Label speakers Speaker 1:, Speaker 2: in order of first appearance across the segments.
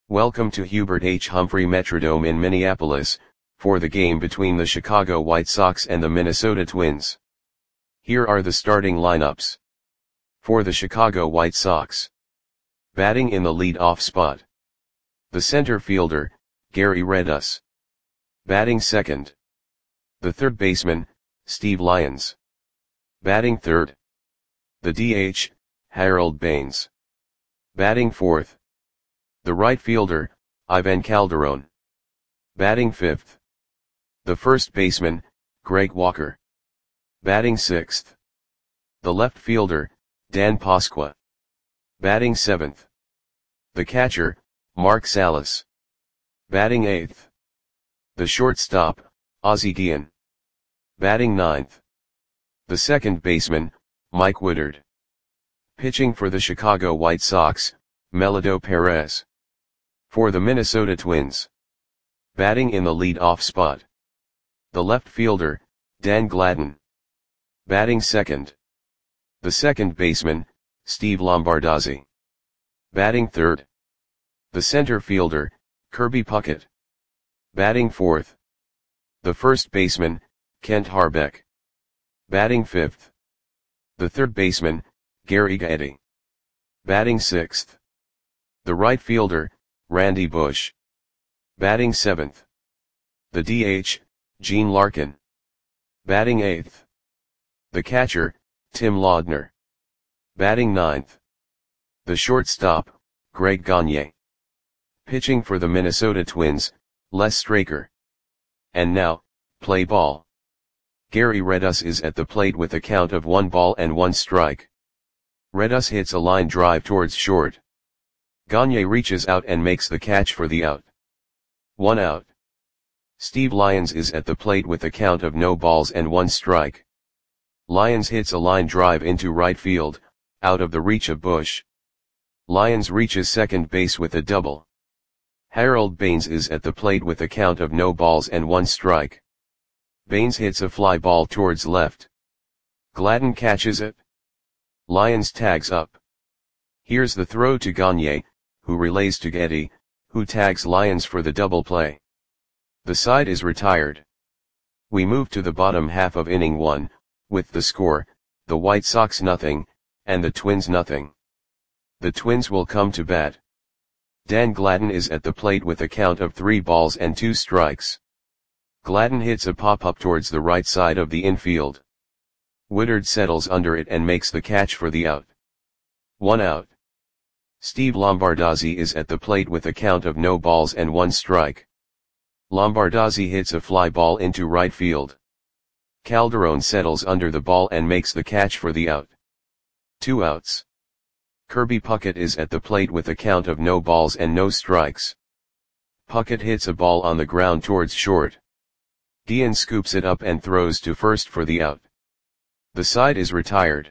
Speaker 1: Welcome to Hubert H. Humphrey Metrodome in Minneapolis, for the game between the Chicago White Sox and the Minnesota Twins. Here are the starting lineups. For the Chicago White Sox. Batting in the lead-off spot. The center fielder, Gary Redus. Batting second. The third baseman, Steve Lyons. Batting third. The DH, Harold Baines. Batting fourth. The right fielder, Ivan Calderon. Batting fifth. The first baseman, Greg Walker. Batting sixth. The left fielder, Dan Pasqua. Batting seventh. The catcher, Mark Salas. Batting eighth. The shortstop, Ozzie Guillen. Batting ninth. The second baseman, Mike Woodard. Pitching for the Chicago White Sox, Melido Perez. For the Minnesota Twins. Batting in the lead-off spot. The left fielder, Dan Gladden. Batting second. The second baseman, Steve Lombardozzi. Batting third. The center fielder, Kirby Puckett. Batting fourth. The first baseman, Kent Harbeck. Batting fifth. The third baseman, Gary Getty. Batting sixth. The right fielder, Randy Bush. Batting seventh. The DH, Gene Larkin. Batting eighth. The catcher, Tim Laudner. Batting ninth. The shortstop, Greg Gagne. Pitching for the Minnesota Twins, Les Straker. And now, play ball. Gary Redus is at the plate with a count of 1-1 strike. Redus hits a line drive towards short. Gagne reaches out and makes the catch for the out. 1 out. Steve Lyons is at the plate with a count of 0-1 strike. Lyons hits a line drive into right field, out of the reach of Bush. Lyons reaches second base with a double. Harold Baines is at the plate with a count of 0-1 strike. Baines hits a fly ball towards left. Gladden catches it. Lyons tags up. Here's the throw to Gagne, who relays to Getty, who tags Lyons for the double play. The side is retired. We move to the bottom half of inning 1, with the score, the White Sox 0, and the Twins 0. The Twins will come to bat. Dan Gladden is at the plate with a count of 3-2 strikes. Gladden hits a pop-up towards the right side of the infield. Woodard settles under it and makes the catch for the out. 1 out. Steve Lombardozzi is at the plate with a count of 0-1 strike. Lombardozzi hits a fly ball into right field. Calderon settles under the ball and makes the catch for the out. 2 outs. Kirby Puckett is at the plate with a count of 0 strikes. Puckett hits a ball on the ground towards short. Guillen scoops it up and throws to first for the out. The side is retired.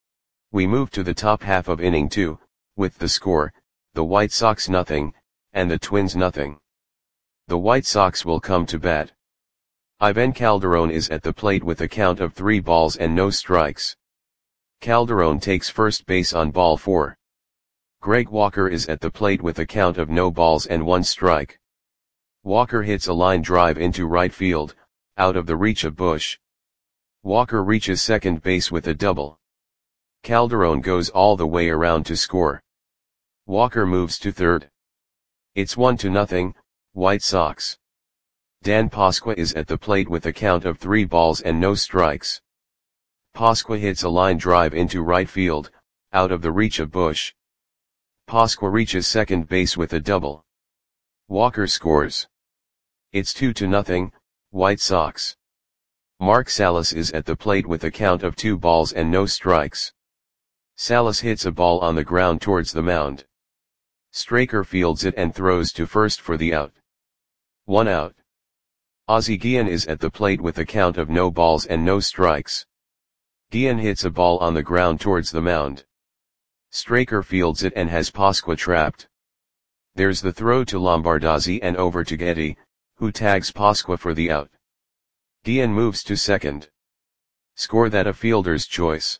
Speaker 1: We move to the top half of inning 2, with the score, the White Sox 0, and the Twins 0. The White Sox will come to bat. Ivan Calderon is at the plate with a count of 3 strikes. Calderon takes first base on ball 4. Greg Walker is at the plate with a count of 0-1 strike. Walker hits a line drive into right field, out of the reach of Bush. Walker reaches second base with a double. Calderon goes all the way around to score. Walker moves to third. It's 1-0, White Sox. Dan Pasqua is at the plate with a count of 3 strikes. Pasqua hits a line drive into right field, out of the reach of Bush. Pasqua reaches second base with a double. Walker scores. It's 2-0, White Sox. Mark Salas is at the plate with a count of 2 strikes. Salas hits a ball on the ground towards the mound. Straker fields it and throws to first for the out. 1 out. Ozzie Guillen is at the plate with a count of 0 strikes. Guillen hits a ball on the ground towards the mound. Straker fields it and has Pasqua trapped. There's the throw to Lombardozzi and over to Getty, who tags Pasqua for the out. Guillen moves to second. Score that a fielder's choice.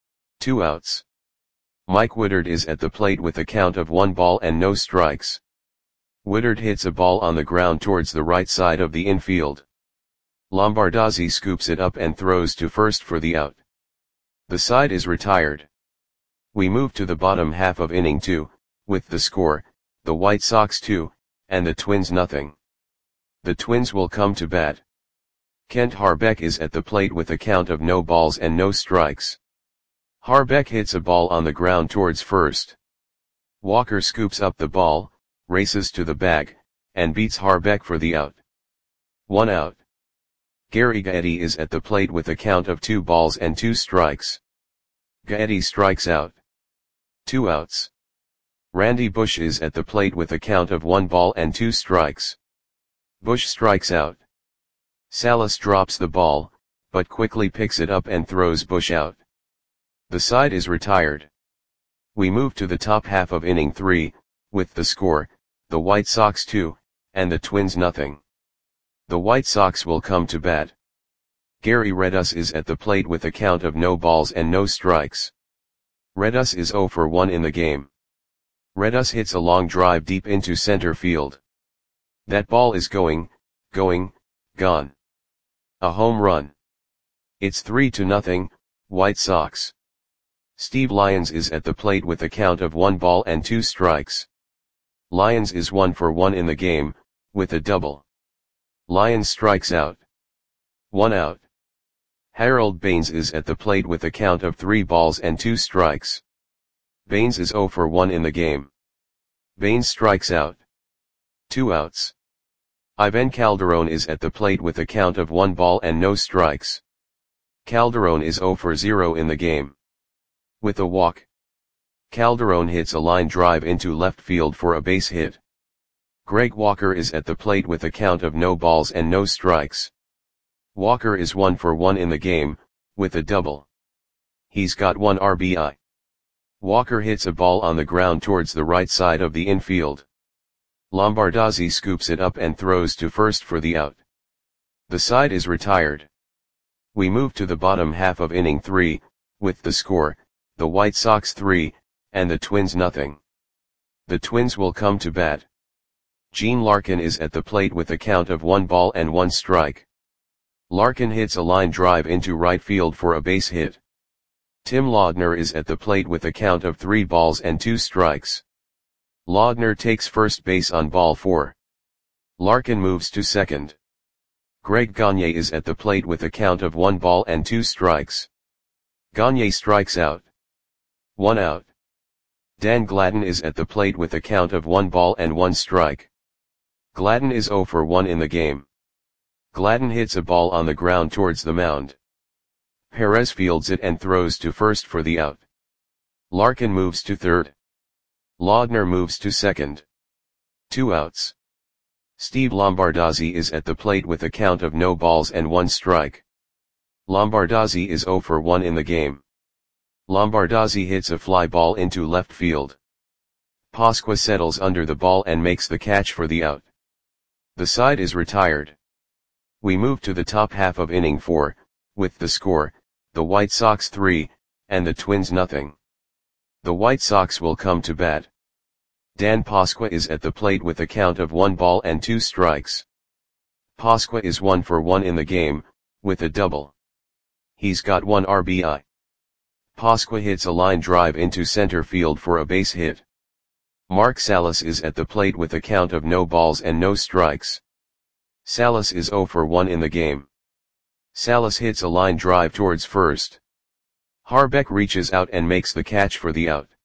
Speaker 1: 2 outs. Mike Woodard is at the plate with a count of 1 ball and no strikes. Woodard hits a ball on the ground towards the right side of the infield. Lombardozzi scoops it up and throws to first for the out. The side is retired. We move to the bottom half of inning 2, with the score, the White Sox 2, and the Twins nothing. The Twins will come to bat. Kent Harbeck is at the plate with a count of no balls and no strikes. Harbeck hits a ball on the ground towards first. Walker scoops up the ball, races to the bag, and beats Harbeck for the out. 1 out. Gary Gaetti is at the plate with a count of 2 balls and 2 strikes. Gaetti strikes out. 2 outs. Randy Bush is at the plate with a count of 1 ball and 2 strikes. Bush strikes out. Salas drops the ball, but quickly picks it up and throws Bush out. The side is retired. We move to the top half of inning 3, with the score, the White Sox 2, and the Twins nothing. The White Sox will come to bat. Gary Redus is at the plate with a count of no balls and no strikes. Redus is 0 for 1 in the game. Redus hits a long drive deep into center field. That ball is gone. A home run. It's 3-0, White Sox. Steve Lyons is at the plate with a count of 1 ball and 2 strikes. Lyons is 1 for 1 in the game, with a double. Lyons strikes out. 1 out. Harold Baines is at the plate with a count of 3 balls and 2 strikes. Baines is 0 for 1 in the game. Baines strikes out. 2 outs. Ivan Calderon is at the plate with a count of 1 ball and no strikes. Calderon is 0 for 0 in the game. With a walk, Calderon hits a line drive into left field for a base hit. Greg Walker is at the plate with a count of no balls and no strikes. Walker is 1 for 1 in the game, with a double. He's got 1 RBI. Walker hits a ball on the ground towards the right side of the infield. Lombardozzi scoops it up and throws to first for the out. The side is retired. We move to the bottom half of inning 3, with the score, the White Sox 3, and the Twins nothing. The Twins will come to bat. Gene Larkin is at the plate with a count of 1 ball and 1 strike. Larkin hits a line drive into right field for a base hit. Tim Laudner is at the plate with a count of 3 balls and 2 strikes. Laudner takes first base on ball 4. Larkin moves to second. Greg Gagne is at the plate with a count of 1 ball and 2 strikes. Gagne strikes out. 1 out. Dan Gladden is at the plate with a count of 1 ball and 1 strike. Gladden is 0 for 1 in the game. Gladden hits a ball on the ground towards the mound. Perez fields it and throws to first for the out. Larkin moves to third. Laudner moves to second. 2 outs. Steve Lombardozzi is at the plate with a count of no balls and 1 strike. Lombardozzi is 0 for 1 in the game. Lombardozzi hits a fly ball into left field. Pasqua settles under the ball and makes the catch for the out. The side is retired. We move to the top half of inning 4, with the score, the White Sox 3, and the Twins nothing. The White Sox will come to bat. Dan Pasqua is at the plate with a count of 1 ball and 2 strikes. Pasqua is 1 for 1 in the game, with a double. He's got 1 RBI. Pasqua hits a line drive into center field for a base hit. Mark Salas is at the plate with a count of no balls and no strikes. Salas is 0 for 1 in the game. Salas hits a line drive towards first. Harbeck reaches out and makes the catch for the out.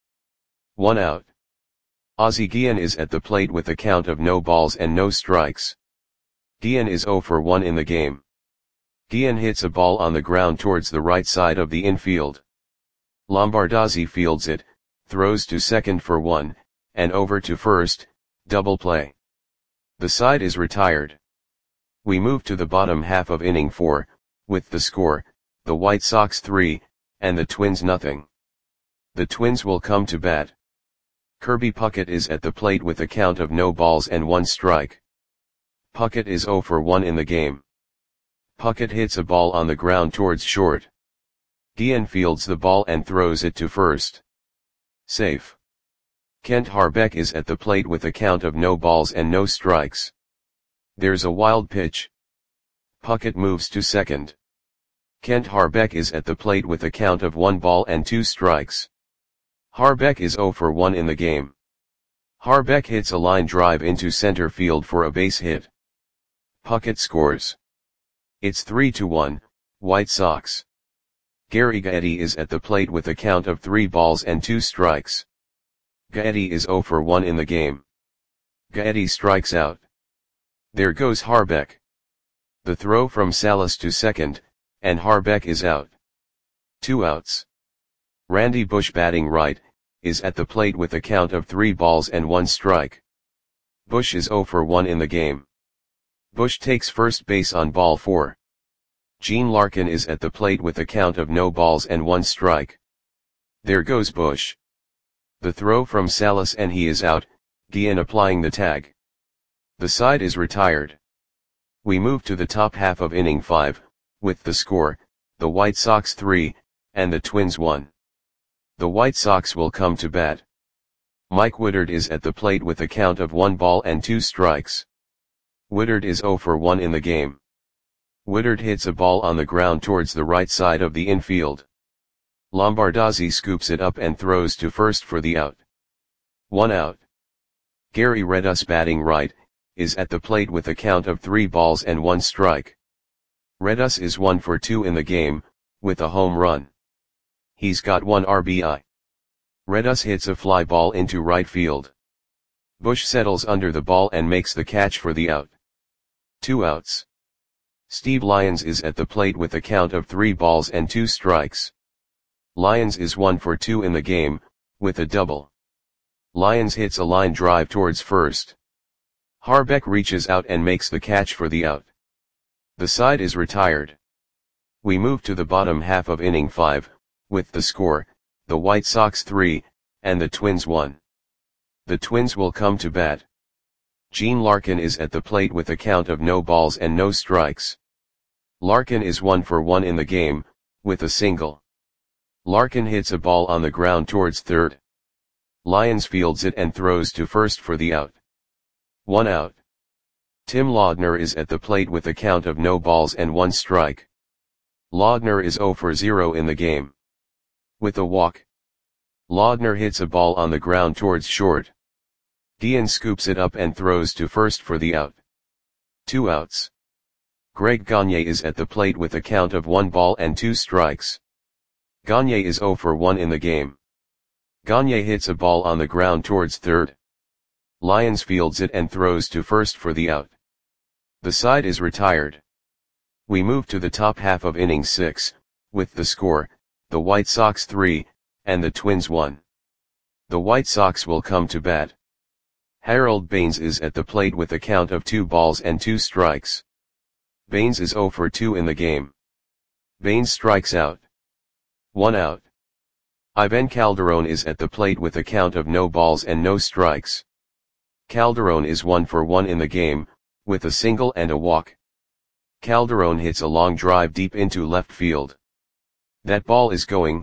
Speaker 1: 1 out. Ozzie Guillen is at the plate with a count of no balls and no strikes. Guillen is 0 for 1 in the game. Guillen hits a ball on the ground towards the right side of the infield. Lombardozzi fields it, throws to second for 1, and over to first, double play. The side is retired. We move to the bottom half of inning 4, with the score, the White Sox 3, and the Twins nothing. The Twins will come to bat. Kirby Puckett is at the plate with a count of no balls and 1 strike. Puckett is 0 for 1 in the game. Puckett hits a ball on the ground towards short. Guillen fields the ball and throws it to first. Safe. Kent Harbeck is at the plate with a count of no balls and no strikes. There's a wild pitch. Puckett moves to second. Kent Harbeck is at the plate with a count of 1 ball and 2 strikes. Harbeck is 0 for 1 in the game. Harbeck hits a line drive into center field for a base hit. Puckett scores. It's 3-1, White Sox. Gary Gaetti is at the plate with a count of 3 balls and 2 strikes. Gaetti is 0 for 1 in the game. Gaetti strikes out. There goes Harbeck. The throw from Salas to second, and Harbeck is out. 2 outs. Randy Bush, batting right, is at the plate with a count of 3 balls and 1 strike. Bush is 0 for 1 in the game. Bush takes first base on ball 4. Gene Larkin is at the plate with a count of no balls and 1 strike. There goes Bush. The throw from Salas and he is out, Guillen applying the tag. The side is retired. We move to the top half of inning 5, with the score, the White Sox 3, and the Twins 1. The White Sox will come to bat. Mike Woodard is at the plate with a count of 1 ball and 2 strikes. Woodard is 0 for 1 in the game. Woodard hits a ball on the ground towards the right side of the infield. Lombardozzi scoops it up and throws to first for the out. 1 out. Gary Redus, batting right, is at the plate with a count of 3 balls and 1 strike. Redus is 1 for 2 in the game, with a home run. He's got 1 RBI. Redus hits a fly ball into right field. Bush settles under the ball and makes the catch for the out. 2 outs. Steve Lyons is at the plate with a count of 3 balls and 2 strikes. Lyons is 1 for 2 in the game, with a double. Lyons hits a line drive towards first. Harbeck reaches out and makes the catch for the out. The side is retired. We move to the bottom half of inning 5, with the score, the White Sox 3, and the Twins 1. The Twins will come to bat. Gene Larkin is at the plate with a count of no balls and no strikes. Larkin is 1 for 1 in the game, with a single. Larkin hits a ball on the ground towards third. Lyons fields it and throws to first for the out. 1 out. Tim Laudner is at the plate with a count of no balls and 1 strike. Laudner is 0 for 0 in the game. With a walk. Laudner hits a ball on the ground towards short. Guillen scoops it up and throws to first for the out. 2 outs. Greg Gagne is at the plate with a count of 1 ball and 2 strikes. Gagne is 0 for 1 in the game. Gagne hits a ball on the ground towards third. Lyons fields it and throws to first for the out. The side is retired. We move to the top half of inning 6, with the score, the White Sox 3, and the Twins 1. The White Sox will come to bat. Harold Baines is at the plate with a count of 2 balls and 2 strikes. Baines is 0 for 2 in the game. Baines strikes out. 1 out. Ivan Calderon is at the plate with a count of no balls and no strikes. Calderon is 1 for 1 in the game, with a single and a walk. Calderon hits a long drive deep into left field. That ball is gone.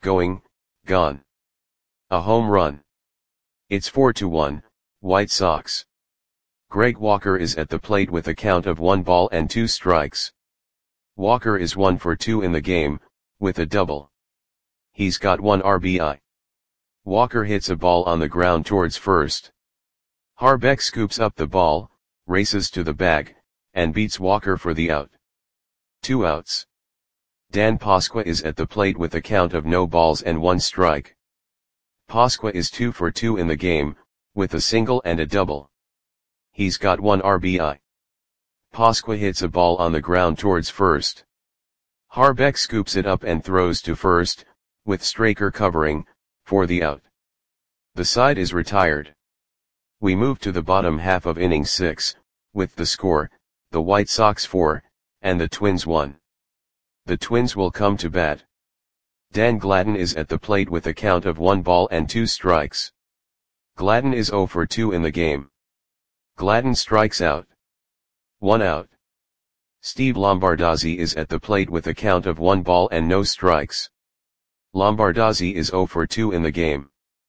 Speaker 1: A home run. It's 4-1, White Sox. Greg Walker is at the plate with a count of 1 ball and 2 strikes. Walker is 1 for 2 in the game, with a double. He's got 1 RBI. Walker hits a ball on the ground towards first. Harbeck scoops up the ball, races to the bag, and beats Walker for the out. 2 outs. Dan Pasqua is at the plate with a count of no balls and 1 strike. Pasqua is 2 for 2 in the game, with a single and a double. He's got 1 RBI. Pasqua hits a ball on the ground towards first. Harbeck scoops it up and throws to first, with Straker covering, for the out. The side is retired. We move to the bottom half of inning 6, with the score, the White Sox 4, and the Twins 1. The Twins will come to bat. Dan Gladden is at the plate with a count of 1 ball and 2 strikes. Gladden is 0 for 2 in the game. Gladden strikes out. 1 out. Steve Lombardozzi is at the plate with a count of 1 ball and no strikes. Lombardozzi is 0 for 2 in the game.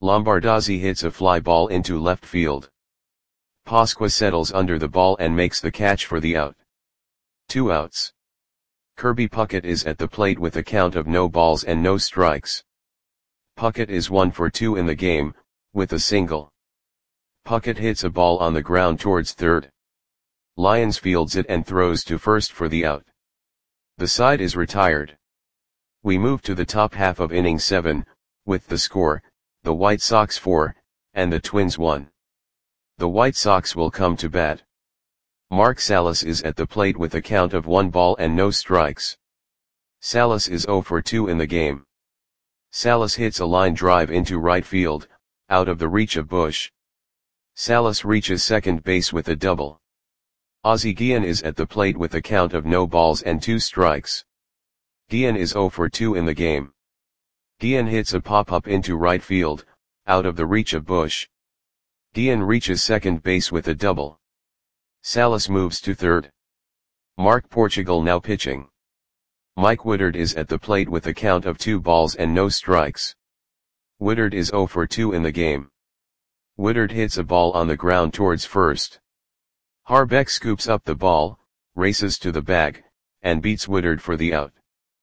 Speaker 1: Lombardozzi hits a fly ball into left field. Pasqua settles under the ball and makes the catch for the out. 2 outs. Kirby Puckett is at the plate with a count of no balls and no strikes. Puckett is 1 for 2 in the game, with a single. Puckett hits a ball on the ground towards third. Lyons fields it and throws to first for the out. The side is retired. We move to the top half of inning 7, with the score, the White Sox 4, and the Twins 1. The White Sox will come to bat. Mark Salas is at the plate with a count of 1 ball and no strikes. Salas is 0 for 2 in the game. Salas hits a line drive into right field, out of the reach of Bush. Salas reaches second base with a double. Ozzie Guillen is at the plate with a count of no balls and 2 strikes. Guillen is 0 for 2 in the game. Guillen hits a pop-up into right field, out of the reach of Bush. Guillen reaches second base with a double. Salas moves to third. Mark Portugal now pitching. Mike Woodard is at the plate with a count of 2 balls and no strikes. Woodard is 0 for 2 in the game. Woodard hits a ball on the ground towards first. Harbeck scoops up the ball, races to the bag, and beats Woodard for the out.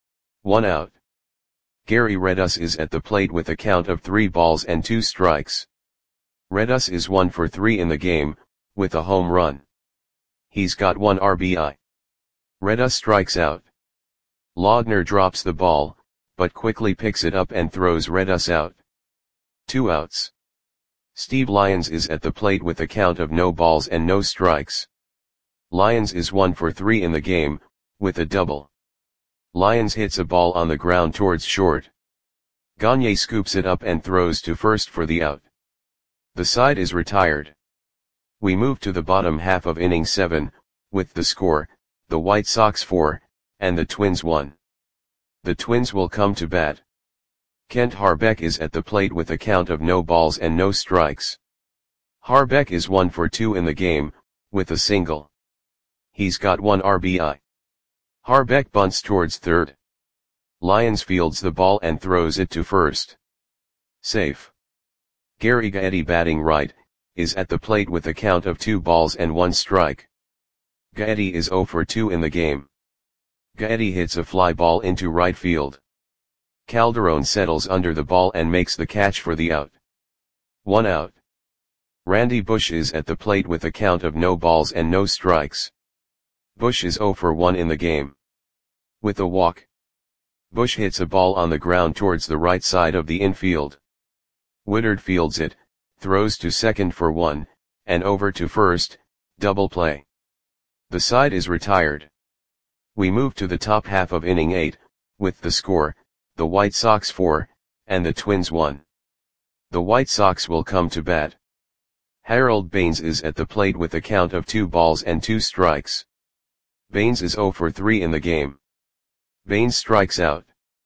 Speaker 1: 1 out. Gary Redus is at the plate with a count of 3 balls and 2 strikes. Redus is 1 for 3 in the game, with a home run. He's got 1 RBI. Redus strikes out. Laudner drops the ball, but quickly picks it up and throws Redus out. 2 outs. Steve Lyons is at the plate with a count of no balls and no strikes. Lyons is 1 for 3 in the game, with a double. Lyons hits a ball on the ground towards short. Gagne scoops it up and throws to first for the out. The side is retired. We move to the bottom half of inning 7, with the score, the White Sox 4, and the Twins 1. The Twins will come to bat. Kent Harbeck is at the plate with a count of no balls and no strikes. Harbeck is 1 for 2 in the game, with a single. He's got 1 RBI. Harbeck bunts towards third. Lyons fields the ball and throws it to first. Safe. Gary Gaetti batting right, is at the plate with a count of 2 balls and 1 strike. Gaetti is 0 for 2 in the game. Gaetti hits a fly ball into right field. Calderon settles under the ball and makes the catch for the out. 1 out. Randy Bush is at the plate with a count of no balls and no strikes. Bush is 0 for 1 in the game. With a walk. Bush hits a ball on the ground towards the right side of the infield. Woodard fields it, throws to second for 1, and over to first, double play. The side is retired. We move to the top half of inning 8, with the score, the White Sox 4, and the Twins 1. The White Sox will come to bat. Harold Baines is at the plate with a count of 2 balls and 2 strikes. Baines is 0 for 3 in the game. Baines strikes out.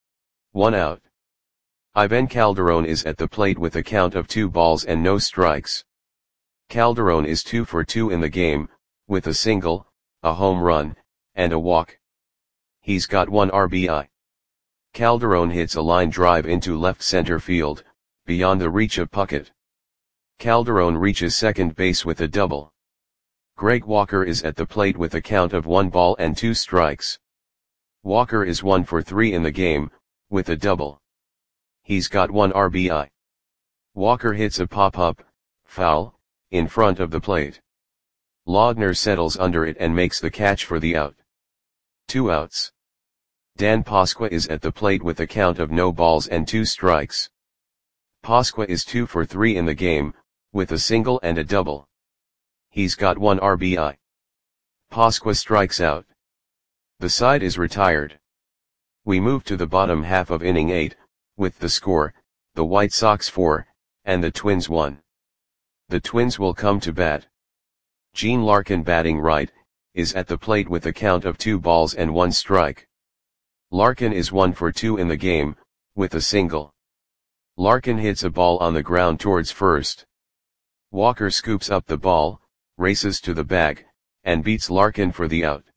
Speaker 1: 1 out. Ivan Calderon is at the plate with a count of 2 balls and no strikes. Calderon is 2 for 2 in the game, with a single, a home run, and a walk. He's got 1 RBI. Calderon hits a line drive into left center field, beyond the reach of Puckett. Calderon reaches second base with a double. Greg Walker is at the plate with a count of 1 ball and 2 strikes. Walker is 1 for 3 in the game, with a double. He's got 1 RBI. Walker hits a pop-up, foul, in front of the plate. Laudner settles under it and makes the catch for the out. 2 outs. Dan Pasqua is at the plate with a count of no balls and 2 strikes. Pasqua is 2 for 3 in the game, with a single and a double. He's got 1 RBI. Pasqua strikes out. The side is retired. We move to the bottom half of inning 8, with the score, the White Sox 4, and the Twins 1. The Twins will come to bat. Gene Larkin batting right, is at the plate with a count of 2 balls and 1 strike. Larkin is 1 for 2 in the game, with a single. Larkin hits a ball on the ground towards first. Walker scoops up the ball, races to the bag, and beats Larkin for the out.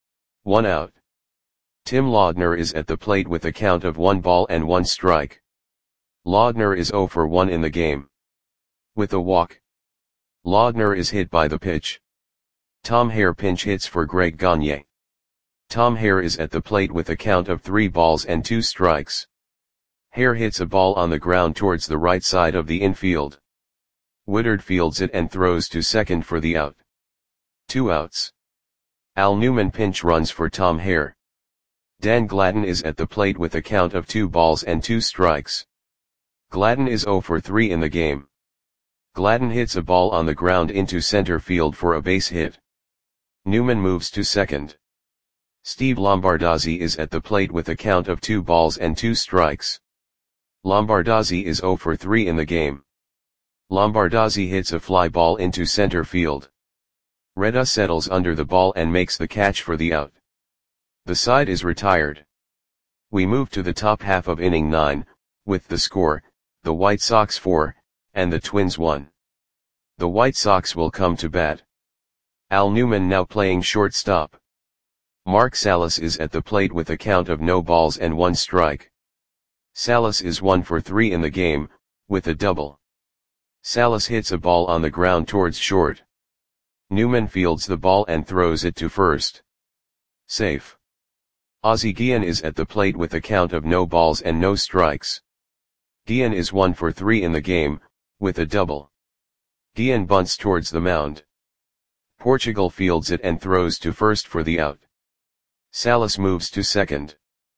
Speaker 1: 1 out. Tim Laudner is at the plate with a count of 1 ball and 1 strike. Laudner is 0 for 1 in the game. With a walk. Laudner is hit by the pitch. Tom Hare pinch hits for Greg Gagne. Tom Hare is at the plate with a count of 3 balls and 2 strikes. Hare hits a ball on the ground towards the right side of the infield. Woodard fields it and throws to second for the out. 2 outs. Al Newman pinch runs for Tom Hare. Dan Gladden is at the plate with a count of 2 balls and 2 strikes. Gladden is 0 for 3 in the game. Gladden hits a ball on the ground into center field for a base hit. Newman moves to second. Steve Lombardozzi is at the plate with a count of 2 balls and 2 strikes. Lombardozzi is 0 for 3 in the game. Lombardozzi hits a fly ball into center field. Reda settles under the ball and makes the catch for the out. The side is retired. We move to the top half of inning 9, with the score, the White Sox 4, and the Twins 1. The White Sox will come to bat. Al Newman now playing shortstop. Mark Salas is at the plate with a count of no balls and 1 strike. Salas is 1 for 3 in the game, with a double. Salas hits a ball on the ground towards short. Newman fields the ball and throws it to first. Safe. Ozzie Guillen is at the plate with a count of no balls and no strikes. Guillen is 1 for 3 in the game, with a double. Guillen bunts towards the mound. Portugal fields it and throws to first for the out. Salas moves to second.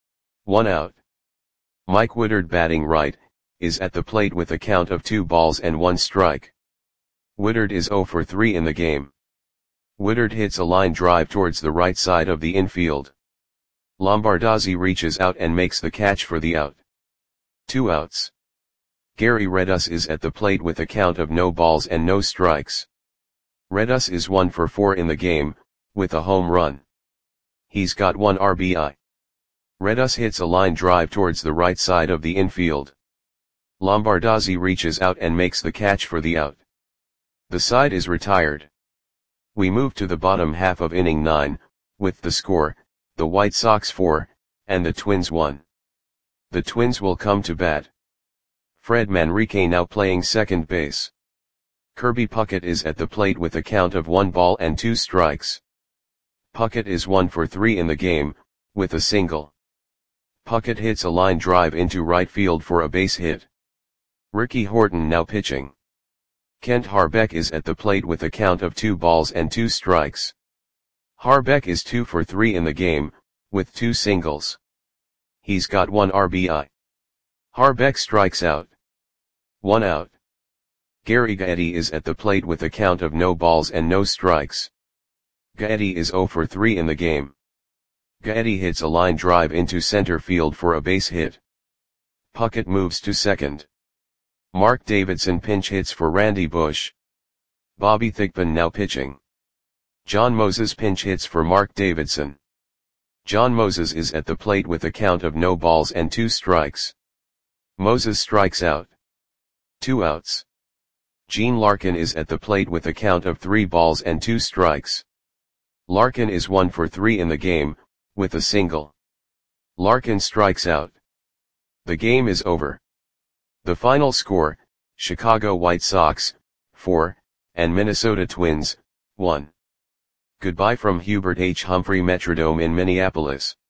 Speaker 1: 1 out. Mike Woodard batting right, is at the plate with a count of 2 balls and 1 strike. Woodard is 0 for 3 in the game. Woodard hits a line drive towards the right side of the infield. Lombardozzi reaches out and makes the catch for the out. 2 outs. Gary Redus is at the plate with a count of no balls and no strikes. Redus is 1 for 4 in the game, with a home run. He's got 1 RBI. Redus hits a line drive towards the right side of the infield. Lombardozzi reaches out and makes the catch for the out. The side is retired. We move to the bottom half of inning 9, with the score, the White Sox 4, and the Twins 1. The Twins will come to bat. Fred Manrique now playing second base. Kirby Puckett is at the plate with a count of 1 ball and 2 strikes. Puckett is 1 for 3 in the game, with a single. Puckett hits a line drive into right field for a base hit. Ricky Horton now pitching. Kent Harbeck is at the plate with a count of 2 balls and 2 strikes. Harbeck is 2 for 3 in the game, with 2 singles. He's got 1 RBI. Harbeck strikes out. 1 out. Gary Gaetti is at the plate with a count of no balls and no strikes. Gaetti is 0 for 3 in the game. Gaetti hits a line drive into center field for a base hit. Puckett moves to second. Mark Davidson pinch hits for Randy Bush. Bobby Thigpen now pitching. John Moses pinch hits for Mark Davidson. John Moses is at the plate with a count of no balls and 2 strikes. Moses strikes out. 2 outs. Gene Larkin is at the plate with a count of 3 balls and 2 strikes. Larkin is 1 for 3 in the game, with a single. Larkin strikes out. The game is over. The final score, Chicago White Sox, 4, and Minnesota Twins, 1. Goodbye from Hubert H. Humphrey Metrodome in Minneapolis.